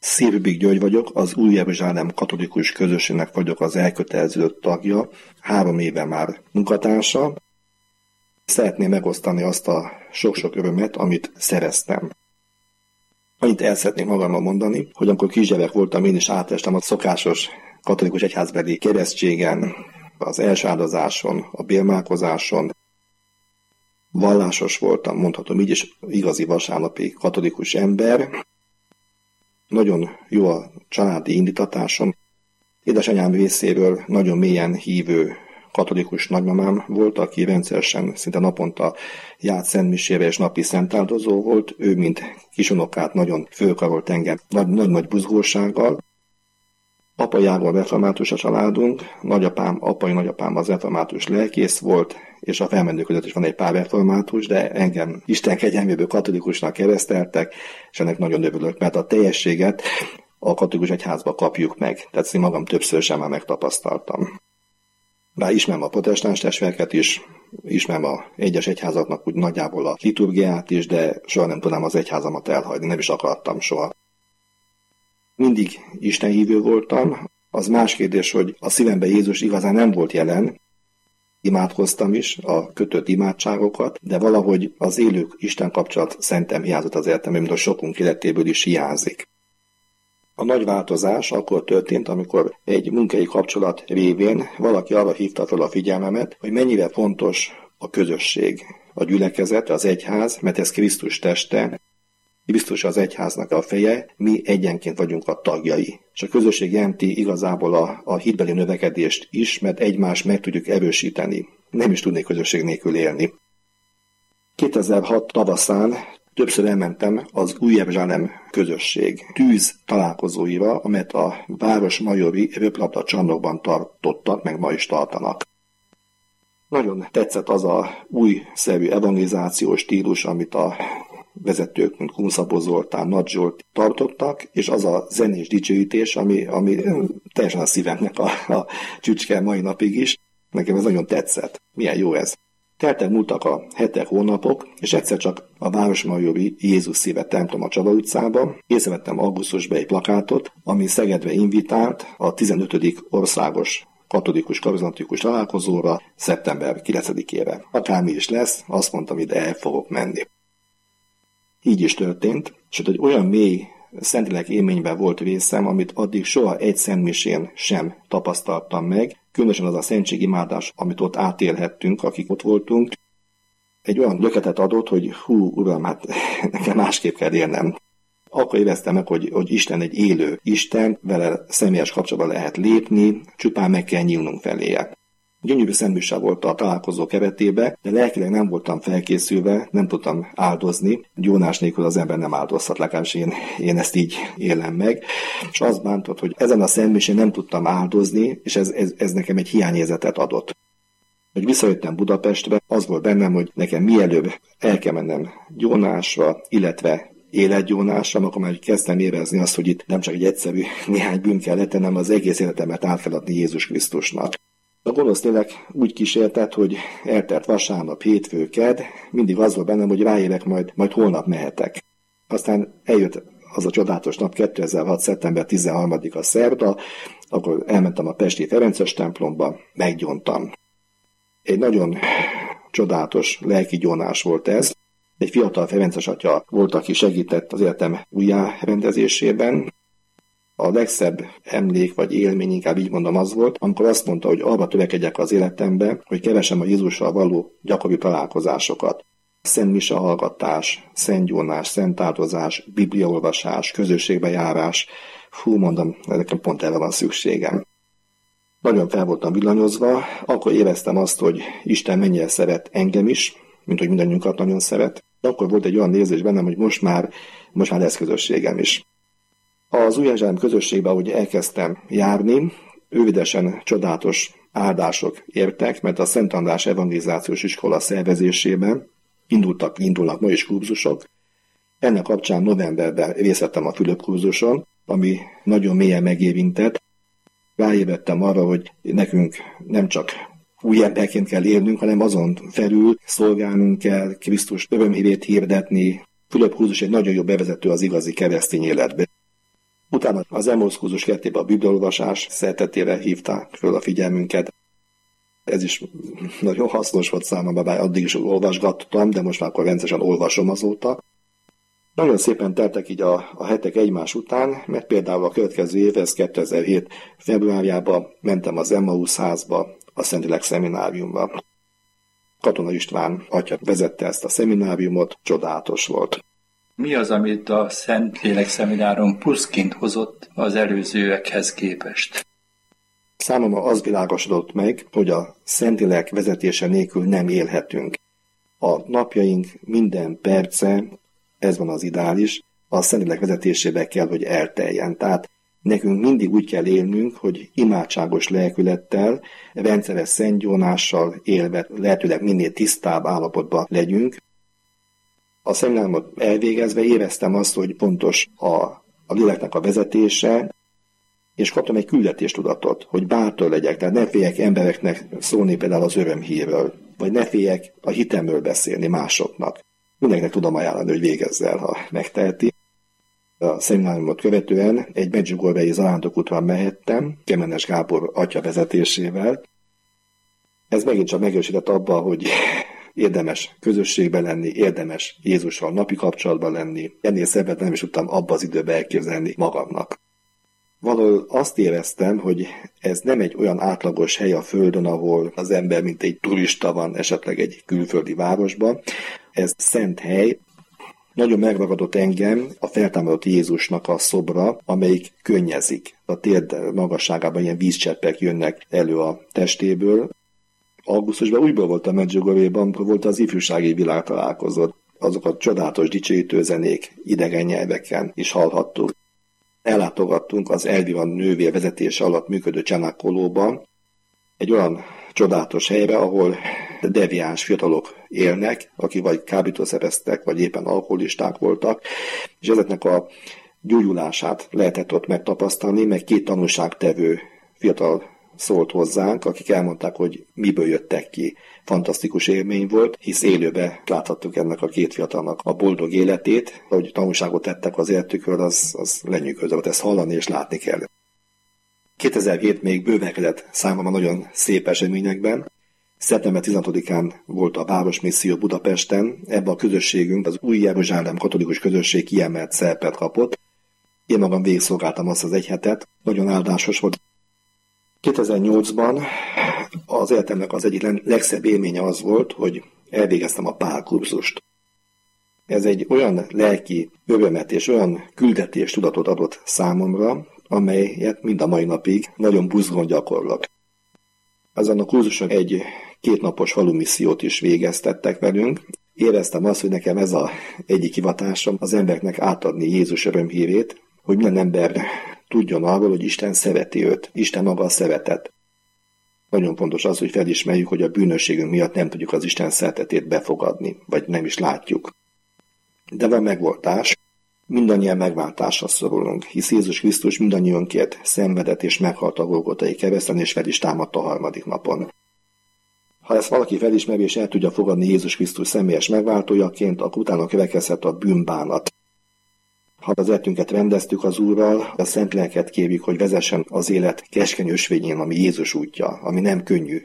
Szirvik György vagyok, az Új Jeruzsálem katolikus közösségnek vagyok az elköteleződött tagja, 3 éve már munkatársa. Szeretném megosztani azt a sok-sok örömet, amit szereztem. Annyit el szeretnék magammal mondani, hogy amikor kisgyerek voltam, én is átestem a szokásos katolikus egyházbeli keresztségen, az első áldozáson, a bérmálkozáson. Vallásos voltam, mondhatom így is, igazi vasárnapi katolikus ember. Nagyon jó a családi indítatásom. Édesanyám részéről nagyon mélyen hívő katolikus nagymamám volt, aki rendszeresen, szinte naponta járt szentmisére és napi szentáldozó volt. Ő, mint kisunokát, nagyon fölkarolt engem nagy buzgósággal. Apai ágon református a családunk, apai nagyapám az református lelkész volt, és a felmenők között is van egy pár református, de engem Isten kegyelméből katolikusnak kereszteltek, és ennek nagyon örülök, mert a teljességet a katolikus egyházba kapjuk meg. Tehát én magam többször sem már megtapasztaltam. Bár ismerem a protestáns testvéreket is, ismerem a egyes egyházaknak úgy nagyjából a liturgiát is, de soha nem tudnám az egyházamat elhagyni, nem is akartam soha. Mindig istenhívő voltam. Az más kérdés, hogy a szívemben Jézus igazán nem volt jelen. Imádkoztam is a kötött imádságokat, de valahogy az élő Isten kapcsolat szerintem hiányzott az életemben, mint a sokunk életéből is hiányzik. A nagy változás akkor történt, amikor egy munkai kapcsolat révén valaki arra hívta fel a figyelmemet, hogy mennyire fontos a közösség, a gyülekezet, az egyház, mert ez Krisztus teste, Krisztus az egyháznak a feje, mi egyenként vagyunk a tagjai. És a közösség jelenti igazából a hitbeli növekedést is, mert egymást meg tudjuk erősíteni. Nem is tudnék közösség nélkül élni. 2006 tavaszán többször elmentem az Új Jeruzsálem közösség tűz találkozóira, amelyet a Városmajori röplabda csarnokban tartottak, meg ma is tartanak. Nagyon tetszett az a újszerű evangelizációs stílus, amit a vezetők, mint Kunszabó Zoltán, Nagy Zsolt tartottak, és az a zenés dicsőítés, ami teljesen a szívemnek a csücske mai napig is. Nekem ez nagyon tetszett. Milyen jó ez. Múltak a hetek, hónapok, és egyszer csak a Városmajori Jézus Szíve templom a Csaba utcába észrevettem augusztusban egy plakátot, ami Szegedre invitált a 15. országos katolikus karizmatikus találkozóra szeptember 9-ére. Akármi is lesz, azt mondtam, ide el fogok menni. Így is történt, és egy olyan mély szentlélek élményben volt részem, amit addig soha egy szentmisén sem tapasztaltam meg, különösen az a szentségimádás, amit ott átélhettünk, akik ott voltunk. Egy olyan löketet adott, hogy uram, hát nekem másképp kell élnem. Akkor éreztem meg, hogy Isten egy élő Isten, vele személyes kapcsolatba lehet lépni, csupán meg kell nyílnunk feléje. Gyönyörű szentmise volt a találkozó keretében, de lelkileg nem voltam felkészülve, nem tudtam áldozni. Gyónás nélkül az ember nem áldozhat, legalábbis én ezt így élem meg. És az bántott, hogy ezen a szentmisén nem tudtam áldozni, és ez nekem egy hiányérzetet adott. Hogy visszajöttem Budapestre, az volt bennem, hogy nekem mielőbb el kell mennem gyónásra, illetve életgyónásra, akkor már kezdtem érezni azt, hogy itt nem csak egy egyszerű néhány bűn kell letennem, az egész életemet átfeladni Jézus Krisztusnak. A gonosz lélek úgy kísértett, hogy eltelt vasárnap, hétfő, kedd, mindig az volt bennem, hogy ráérek, majd holnap mehetek. Aztán eljött az a csodálatos nap, 2006. szeptember 13-a szerda, akkor elmentem a pesti Ferences templomba, meggyóntam. Egy nagyon csodálatos lelki gyónás volt ez. Egy fiatal ferences atya volt, aki segített az életem újjárendezésében. A legszebb emlék vagy élmény, inkább így mondom, az volt, amikor azt mondta, hogy arra törekedjek az életembe, hogy keresem a Jézussal való gyakori találkozásokat. Szent mise hallgatás, szentgyónás, szentáldozás, bibliaolvasás, közösségbe járás. Mondom, nekem pont erre van szükségem. Nagyon fel voltam villanyozva, akkor éreztem azt, hogy Isten mennyire szeret engem is, mint hogy mindannyiunkat nagyon szeret. De akkor volt egy olyan érzés bennem, hogy most már lesz közösségem is. Az Új Jeruzsálem közösségbe, ahogy elkezdtem járni, rövidesen csodálatos áldások értek, mert a Szent András evangelizációs iskola szervezésében indulnak ma is kurzusok. Ennek kapcsán novemberben részt vettem a Fülöp kurzuson, ami nagyon mélyen megérintett. Ráébredtem arra, hogy nekünk nem csak új emberként kell élnünk, hanem azon felül szolgálnunk kell, Krisztus örömhírét hirdetni. Fülöp kurzus egy nagyon jó bevezető az igazi keresztény életbe. Utána az Emmaus kurzus keretében a bibliaolvasás szeretetére hívták föl a figyelmünket. Ez is nagyon hasznos volt számomra, bár addig is olvasgattam, de most már akkor rendszeresen olvasom azóta. Nagyon szépen teltek így a hetek egymás után, mert például a következő év, ez 2007. februárjában mentem az Emmaus házba, a Szentlélek szemináriumba. Katona István atya vezette ezt a szemináriumot, csodálatos volt. Mi az, amit a Szentlélek szeminárium pluszként hozott az előzőekhez képest? Számomra az világosodott meg, hogy a Szentlélek vezetése nélkül nem élhetünk. A napjaink minden perce, ez van az ideális, a Szentlélek vezetésébe kell, hogy elteljen. Tehát nekünk mindig úgy kell élnünk, hogy imádságos lelkülettel, rendszeres szentgyónással élve lehetőleg minél tisztább állapotban legyünk. A szemináriumot elvégezve éreztem azt, hogy fontos a léleknek a vezetése, és kaptam egy küldetéstudatot, hogy bátor legyek, tehát ne féljek embereknek szólni például az örömhírről, vagy ne féljek a hitemről beszélni másoknak. Mindenkinek tudom ajánlani, hogy végezze el, ha megteheti. A szemináriumot követően egy Medjugorjei zarándokútra mehettem, Kemenes Gábor atya vezetésével. Ez megint csak megerősített abban, hogy érdemes közösségben lenni, érdemes Jézussal napi kapcsolatban lenni. Ennél szebbet nem is tudtam abba az időben elképzelni magamnak. Valahol azt éreztem, hogy ez nem egy olyan átlagos hely a Földön, ahol az ember mint egy turista van esetleg egy külföldi városban. Ez szent hely. Nagyon megragadott engem a feltámadott Jézusnak a szobra, amelyik könnyezik. A térd magasságában ilyen vízcseppek jönnek elő a testéből. Augusztusban újból volt a Medjugorjéban, amikor volt az ifjúsági világtalálkozó. Azok a csodálatos dicsőítő zenék idegen nyelveken is hallhattuk. Ellátogattunk az Elvivan nővér vezetése alatt működő Csanakolóban, egy olyan csodálatos helyre, ahol deviáns fiatalok élnek, akik vagy kábítószereztek, vagy éppen alkoholisták voltak, és ezeknek a gyógyulását lehetett ott megtapasztalni, meg 2 tanúságtevő fiatal szólt hozzánk, akik elmondták, hogy miből jöttek ki. Fantasztikus élmény volt, hisz élőbe láthattuk ennek a 2 fiatalnak a boldog életét, hogy tanulságot tettek az életükről, az lenyűgözött, ezt hallani és látni kell. 2007 még bővekedett számomra nagyon szép eseményekben. Szeptember 16-án volt a Városmisszió Budapesten, ebben a közösségünk, az Új Jeruzsálem katolikus közösség kiemelt szerepet kapott. Én magam végigszolgáltam azt az egy hetet, nagyon áldásos volt. 2008-ban az életemnek az egyik legszebb élménye az volt, hogy elvégeztem a pálkurzust. Ez egy olyan lelki örömet és olyan küldetéstudatot adott számomra, amelyet mind a mai napig nagyon buzgón gyakorlok. Azon a kurzuson egy 2 napos falumissziót is végeztettek velünk. Éreztem azt, hogy nekem ez az egyik hivatásom az embereknek átadni Jézus örömhírét, hogy minden ember tudjon arról, hogy Isten szereti őt, Isten maga a szeretet. Nagyon fontos az, hogy felismerjük, hogy a bűnösségünk miatt nem tudjuk az Isten szeretetét befogadni, vagy nem is látjuk. De van megoldás, mindannyian megváltásra szorulunk, hisz Jézus Krisztus mindannyiunkért szenvedett és meghalt a Golgotai kereszten, és fel is támadt a 3. napon. Ha ezt valaki felismeri és el tudja fogadni Jézus Krisztus személyes megváltójaként, akkor utána következhet a bűnbánat. Ha az életünket rendeztük az Úrral, a Szent Lelket kérjük, hogy vezessen az élet keskeny ösvényén, ami Jézus útja, ami nem könnyű.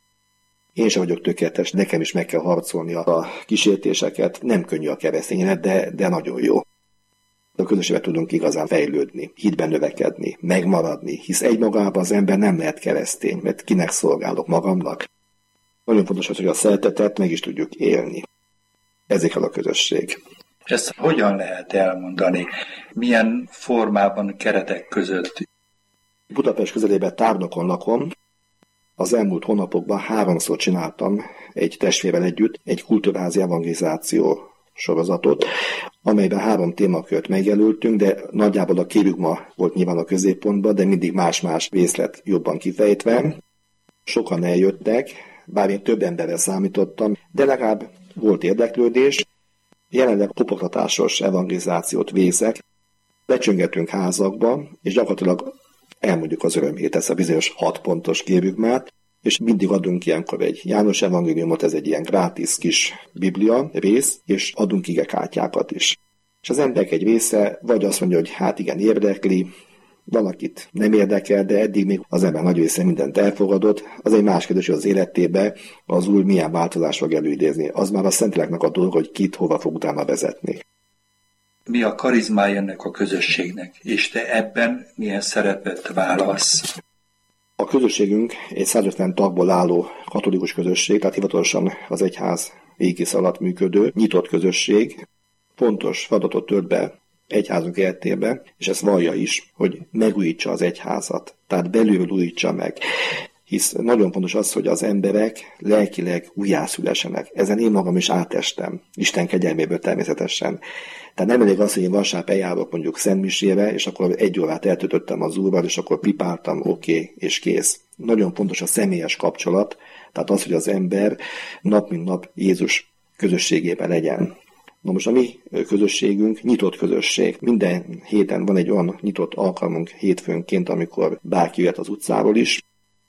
Én sem vagyok tökéletes, nekem is meg kell harcolni a kísértéseket, nem könnyű a keresztény élet, de nagyon jó. A közösségben tudunk igazán fejlődni, hitben növekedni, megmaradni, hisz egymagában az ember nem lehet keresztény, mert kinek szolgálok, magamnak. Nagyon fontos az, hogy a szeretetet meg is tudjuk élni. Ezért kell a közösség. Ezt hogyan lehet elmondani? Milyen formában, keretek között? Budapest közelében Tárnokon lakom. Az elmúlt hónapokban 3-szor csináltam egy testvérrel együtt egy kulturális evangelizáció sorozatot, amelyben 3 témakört megjelöltünk, de nagyjából a kérugma volt nyilván a középpontban, de mindig más-más részlet jobban kifejtve. Sokan eljöttek, bár én több emberrel számítottam, de legalább volt érdeklődés. Jelenleg kopogtatásos evangelizációt végzek, lecsöngetünk házakba, és gyakorlatilag elmondjuk az örömhírt, ezt a bizonyos 6 pontos kérugmát, és mindig adunk ilyenkor egy János evangéliumot, ez egy ilyen grátis kis biblia rész, és adunk igekártyákat is. És az emberek egy része vagy azt mondja, hogy hát igen, érdekli, valakit nem érdekel, de eddig még az ember nagy része mindent elfogadott. Az egy más kérdés, hogy az életébe az Úr milyen változás fog előidézni. Az már a Szentléleknek a dolga, hogy kit hova fog utána vezetni. Mi a karizmája ennek a közösségnek, és te ebben milyen szerepet válasz? A közösségünk egy 150 tagból álló katolikus közösség, tehát hivatalosan az egyház égisze alatt működő, nyitott közösség. Fontos feladatot tölt be egyházunk életébe, és ezt vallja is, hogy megújítsa az egyházat, tehát belülről újítsa meg. Hisz nagyon fontos az, hogy az emberek lelkileg újjászülessenek. Ezen én magam is átestem, Isten kegyelméből természetesen. Tehát nem elég az, hogy én vasárnap eljárok mondjuk szentmisére, és akkor 1 órát eltöltöttem az Úrral, és akkor pipáltam, oké, és kész. Nagyon fontos a személyes kapcsolat, tehát az, hogy az ember nap mint nap Jézus közösségében legyen. Na most a mi közösségünk nyitott közösség. Minden héten van egy olyan nyitott alkalmunk hétfőnként, amikor bárki jöhet az utcáról is.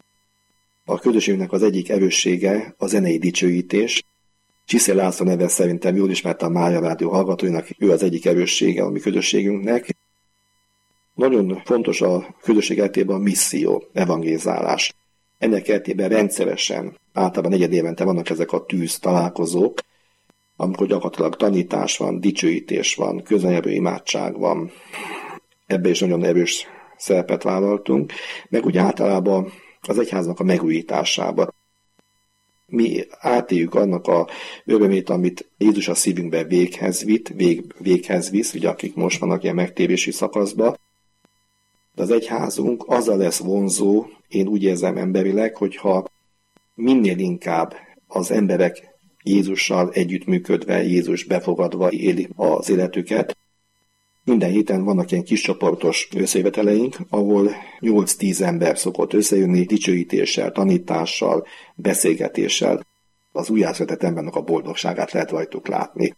A közösségünknek az egyik erőssége a zenei dicsőítés. Csiszé László neve szerintem jól ismerte a Mária Rádió hallgatóinak, ő az egyik erőssége a mi közösségünknek. Nagyon fontos a közösség életében a misszió, evangélizálás. Ennek keretében rendszeresen, általában 4 évente vannak ezek a tűz találkozók, amikor gyakorlatilag tanítás van, dicsőítés van, közönyelvű imádság van. Ebbe is nagyon erős szerepet vállaltunk, meg úgy általában az egyháznak a megújításában. Mi átéljük annak a örömét, amit Jézus a szívünkben véghez visz, ugye akik most vannak ilyen megtérési szakaszban. De az egyházunk azzal lesz vonzó, én úgy érzem emberileg, hogyha minél inkább az emberek Jézussal együttműködve, Jézus befogadva élik az életüket. Minden héten vannak ilyen kis csoportos összejöveteleink, ahol 8-10 ember szokott összejönni dicsőítéssel, tanítással, beszélgetéssel. Az újjászületett embernek a boldogságát lehet rajtuk látni.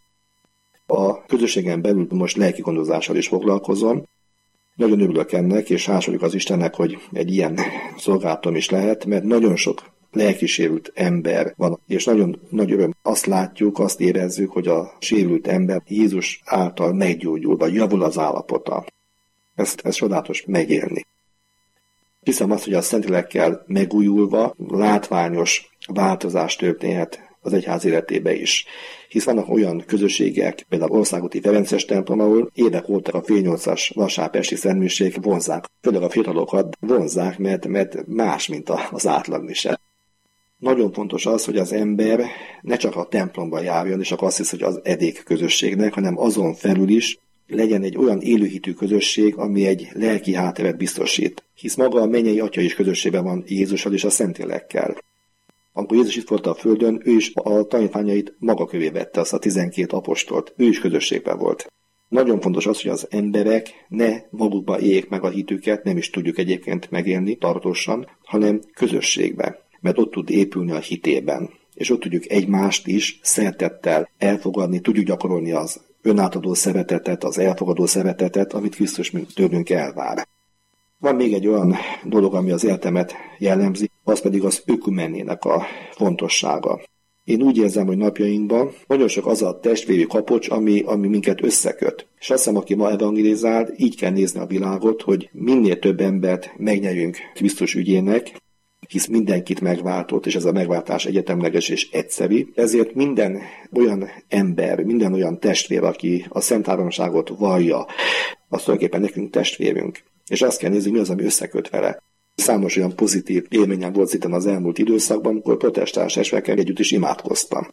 A közösségen belül most lelki gondozással is foglalkozom. Nagyon örülök ennek, és hálás vagyok az Istennek, hogy egy ilyen szolgálatom is lehet, mert nagyon sok lelkisérült ember van, és nagyon nagy öröm azt látjuk, azt érezzük, hogy a sérült ember Jézus által meggyógyul, vagy javul az állapota. Ez csodálatos megélni. Hiszem azt, hogy a Szentlélekkel megújulva látványos változás történhet az egyház életébe is. Hisz vannak olyan közösségek, például Országúti Ferences templom, ahol évek óta a fél 8-as vasárnapesti szentmiség vonzzák. Főleg a fiatalokat vonzzák, mert más, mint az átlagmise. Nagyon fontos az, hogy az ember ne csak a templomban járjon, és akkor azt hisz, hogy az edék közösségnek, hanem azon felül is legyen egy olyan élőhitű közösség, ami egy lelki hátteret biztosít. Hisz maga a mennyei Atya is közösségben van Jézussal és a Szentlélekkel. Amikor Jézus itt volt a földön, ő is a tanítványait maga kövé vette, azt a 12 apostolt, ő is közösségben volt. Nagyon fontos az, hogy az emberek ne magukba éljék meg a hitüket, nem is tudjuk egyébként megélni tartósan, hanem közösségbe, mert ott tud épülni a hitében. És ott tudjuk egymást is szeretettel elfogadni, tudjuk gyakorolni az önátadó szeretetet, az elfogadó szeretetet, amit Krisztus tőlünk elvár. Van még egy olyan dolog, ami az életemet jellemzi, az pedig az ökumenének a fontossága. Én úgy érzem, hogy napjainkban nagyon sok az a testvéri kapocs, ami minket összeköt. És azt hiszem, aki ma evangelizál, így kell nézni a világot, hogy minél több embert megnyerjünk Krisztus ügyének, hisz mindenkit megváltott, és ez a megváltás egyetemleges és egyszerű. Ezért minden olyan ember, minden olyan testvér, aki a Szent Háromságot vallja, az tulajdonképpen nekünk testvérünk. És azt kell nézni, mi az, ami összeköt vele. Számos olyan pozitív élményem volt itt az elmúlt időszakban, amikor protestáns esvekkel együtt is imádkoztam.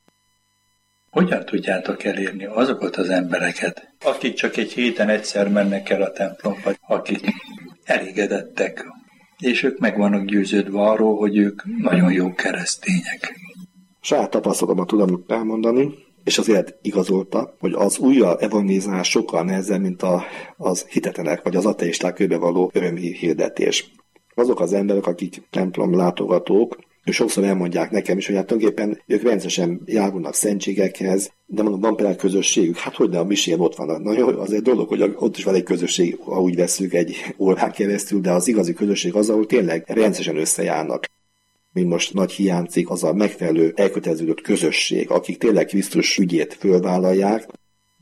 Hogyan tudjátok elérni azokat az embereket, akik csak egy héten egyszer mennek el a templomba, akik elégedettek, és ők meg vannak győződve arról, hogy ők nagyon jó keresztények? Saját tapasztalatomat tudom elmondani, és az élet igazolta, hogy az újra evangelizálás sokkal nehezebb, mint az hitetlenek vagy az ateisták körbe való örömhirdetés. Azok az emberek, akik templom látogatók, ők sokszor elmondják nekem is, hogy hát tulajdonképpen ők rendszeresen járulnak szentségekhez, de mondom, van például közösségük, hát hogy de a misén ott van. Na jó, az egy dolog, hogy ott is van egy közösség, ha úgy vesszük egy órán keresztül, de az igazi közösség az, ahol tényleg rendszeresen összejárnak. Mint most nagy hiányzik, az a megfelelő elköteleződött közösség, akik tényleg Krisztus ügyét fölvállalják,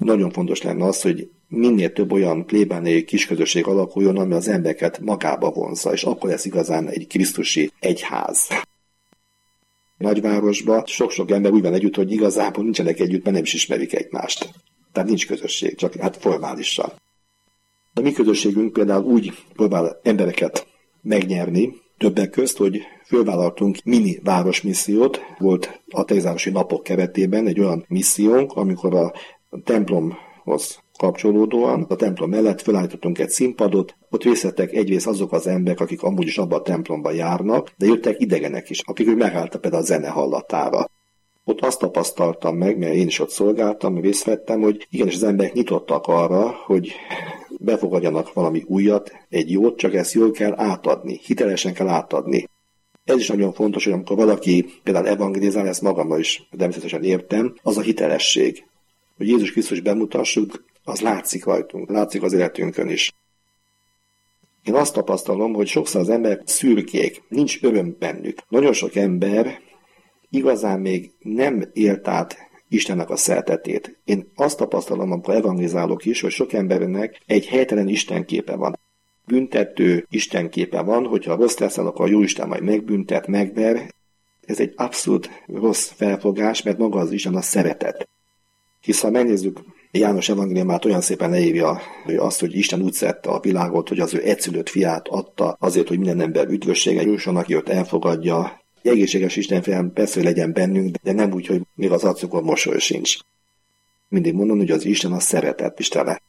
Nagyon fontos lenne az, hogy minél több olyan plébániai kisközösség alakuljon, ami az embereket magába vonzza, és akkor lesz igazán egy krisztusi egyház. Nagyvárosban sok-sok ember úgy van együtt, hogy igazából nincsenek együtt, mert nem is ismerik egymást. Tehát nincs közösség, csak formálisan. A mi közösségünk például úgy próbál embereket megnyerni, többek közt, hogy fölvállaltunk mini városmissziót. Volt a Texási napok keretében egy olyan missziónk, amikor a templomhoz kapcsolódóan a templom mellett felállítottunk egy színpadot, ott részt vettek egyrészt azok az emberek, akik amúgy is abban a templomban járnak, de jöttek idegenek is, akik megálltak például a zene hallatára. Ott azt tapasztaltam meg, mert én is ott szolgáltam, részt vettem, hogy igenis az emberek nyitottak arra, hogy befogadjanak valami újat, egy jót, csak ezt jól kell átadni, hitelesen kell átadni. Ez is nagyon fontos, hogy amikor valaki például evangelizál, ezt magammal is természetesen értem, az a hitelesség. Hogy Jézus Krisztus bemutassuk, az látszik rajtunk, látszik az életünkön is. Én azt tapasztalom, hogy sokszor az emberek szürkék, nincs öröm bennük. Nagyon sok ember igazán még nem élt át Istennek a szeretetét. Én azt tapasztalom, amikor evangelizálok is, hogy sok embernek egy helytelen istenképe van. Büntető istenképe van, hogyha rossz leszel, akkor a Jóisten majd megbüntet, megver. Ez egy abszolút rossz felfogás, mert maga az Isten a szeretet. Hisz ha megnézzük, János evangéliumát olyan szépen leírja azt, hogy Isten úgy szerette a világot, hogy az ő egyszülött fiát adta azért, hogy minden ember üdvössége jusson, aki őt elfogadja. Egészséges Isten fiam persze, hogy legyen bennünk, de nem úgy, hogy még az arcukon mosoly sincs. Mindig mondom, hogy az Isten a szeretet Istene.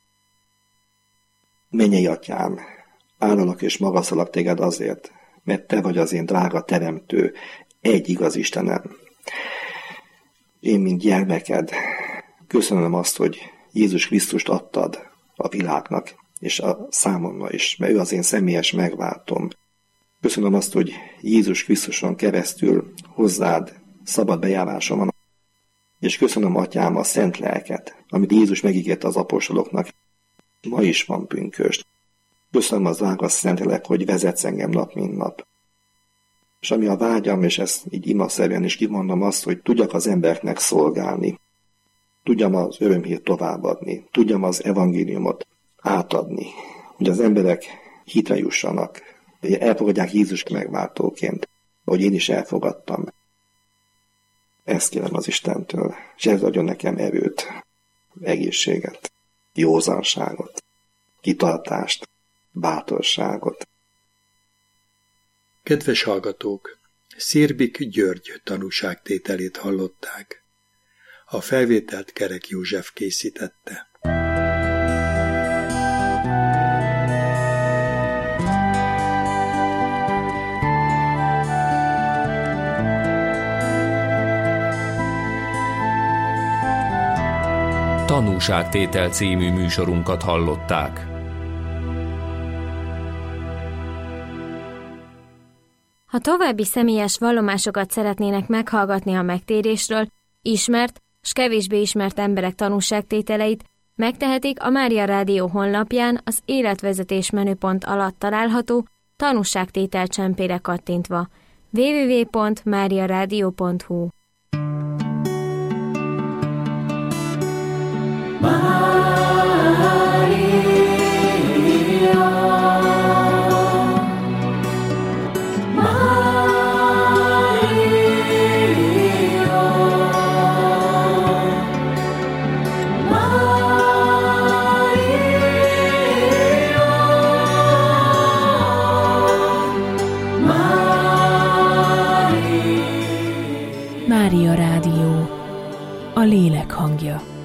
Mennyei atyám, áldalak és magasztalak téged azért, mert te vagy az én drága teremtő, egy igaz Istenem. Én, mint gyermeked, köszönöm azt, hogy Jézus Krisztust adtad a világnak, és a számomra is, mert ő az én személyes megváltom. Köszönöm azt, hogy Jézus Krisztuson keresztül hozzád szabad bejárásom van, és köszönöm, atyám, a szent lelket, amit Jézus megígért az apostoloknak. Ma is van pünkösd. Köszönöm az drága Szentlélek, hogy vezetsz engem nap, mint nap. És ami a vágyam, és ezt így imaszerűen is kimondom azt, hogy tudjak az embereknek szolgálni. Tudjam az örömhírt továbbadni. Tudjam az evangéliumot átadni. Hogy az emberek hitre jussanak. Hogy elfogadják Jézust megváltóként. Ahogy én is elfogadtam. Ezt kérem az Istentől. És ez adjon nekem erőt, egészséget, józanságot, kitartást, bátorságot. Kedves hallgatók! Szérbik György tanúságtételét hallották. A felvételt Kerek József készítette. Tanúságtétel című műsorunkat hallották. Ha további személyes vallomásokat szeretnének meghallgatni a megtérésről, ismert s kevésbé ismert emberek tanúságtételeit, megtehetik a Mária Rádió honlapján az életvezetés menüpont alatt található tanúságtétel csempére kattintva. www.mariaradio.hu Mária Rádió, a lélek hangja.